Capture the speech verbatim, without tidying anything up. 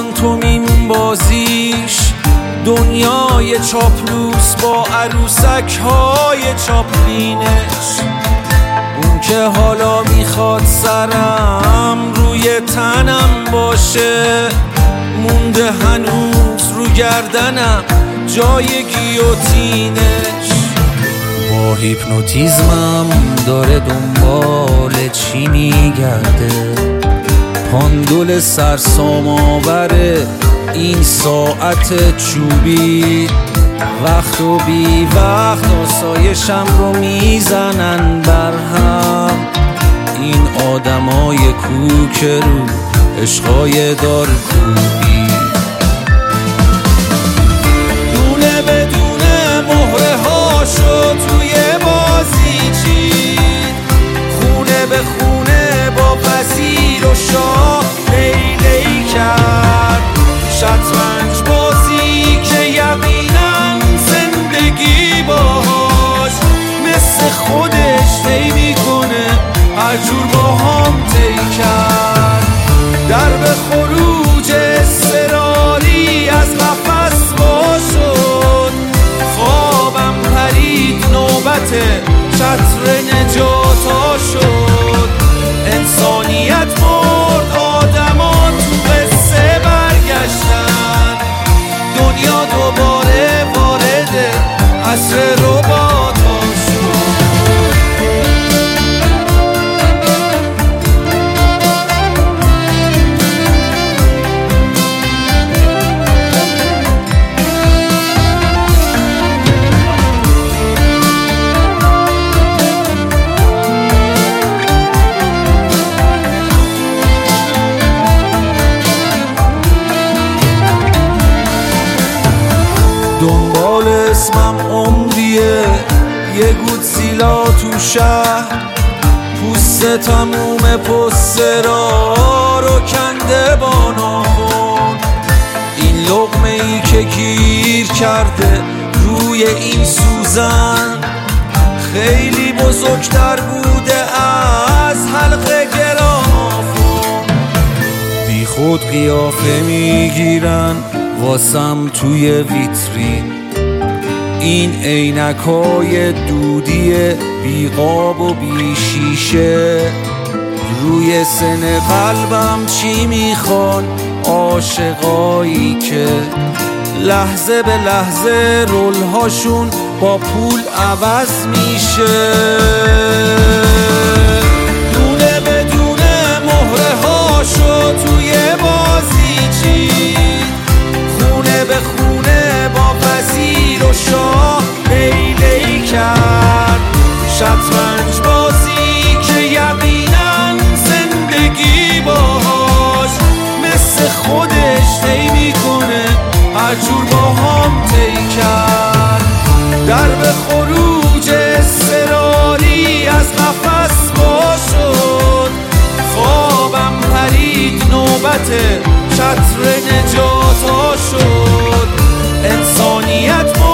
پانتومین بازیش دنیای چاپلوس با عروسک های چاپلینش. اون که حالا میخواد سرم روی تنم باشه، مونده هنوز رو گردنم جای گیوتینش. با هیپنوتیزمم داره دنبال چی میگرده، پاندول سرسام آوره این ساعت چوبی. وقت و بی وقت آسایشم رو میزنن برهم، این آدمای کوک رو عشقای دار کوبی. دونه بدونه مهره هاشو توی بازی چید، خونه به خونه با پذیر و شاه لیلی کرد. شطرنج بازی که یقینا زندگی باهاش مثل خودش طی میکنه، هر جور با هم طی کرد. در به خروج اضطراری از قفس وا شد، خوابم پرید نوبت چتر نجاتا شد. انسانیت مرد، آدما تو قصه برگشتن، دنیا دوباره وارد عصر رباتا شد. دنبال اسمم عمریه، یه گودزیلا تو شهر، پوست تموم پسترا رو کنده با ناخن. این لقمه ای که گیر کرده روی این سوزن، خیلی بزرگتر بوده از حلقه گرافون. بی خود قیافه میگیرن واسم توی ویترین، این عینکای دودی بی قاب و بی شیشه. روی سن قلبم چی میخوان عاشقایی که لحظه به لحظه رولهاشون با پول عوض میشه. دونه بدونه مهره هاشو توی بازی چید، خونه به خونه با وزیر و شاه لیلی کرد. شطرنج بازی که یقینا زندگی باهاش مثل خودش طی میکنه، هر جور با هم طی کرد. در به خروج اضطراری از قفس وا شد، خوابم پرید نوبت چتر نجاتا شد. انسانیت